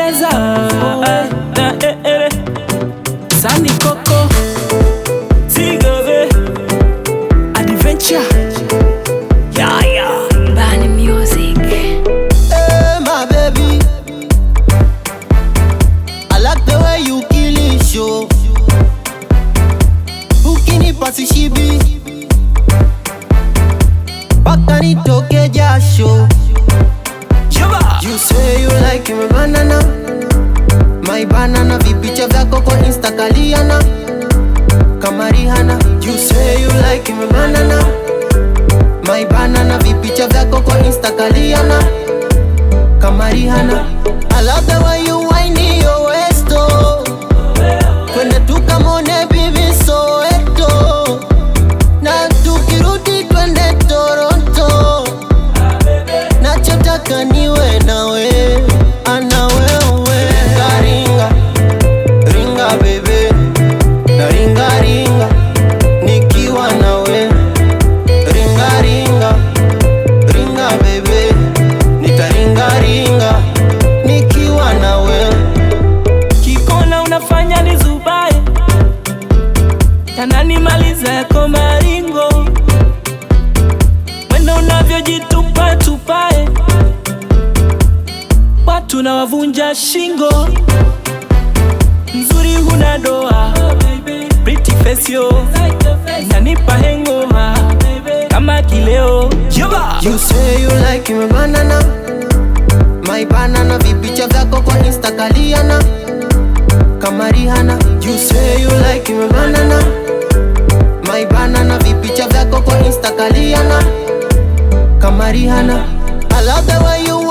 unaniweza. Sani Koko Tigove Adventure. Yeah. Bani Music. Hey, my baby, I like the way you kill it, show. Ukinipa sishibi, paka nitoke jasho. You say you like my banana, my banana. Vipicha vyako kwa Insta kaliana kama Rihanna. You say you like my banana, my banana. Vipicha vyako kwa Insta kaliana kama Rihanna. I love the way you whine your waist, oh. Kwende tukamone bibi Soweto, na tukirudi twende Toronto. Nachotaka niwe nawe, ana wewe. Ringa, ringa baby, na ringa ringa nikiwa nawe. Ringa ringa, ringa baby, nitaringa ringa nikiwa nawe. Kikona unafanya ni zubae, yananimaliza yako maringo. Wendo unavyojitupa tupae, watu na wavunja shingo. Mzuri huna doa, pretty face yo, inanipa hangover kama kileo. You say you like my banana, my banana. Vipicha vyako kwa Insta kaliana kama Rihanna. You say you like my banana, my banana. Vipicha vyako kwa Insta kaliana kama Rihanna. I love the way you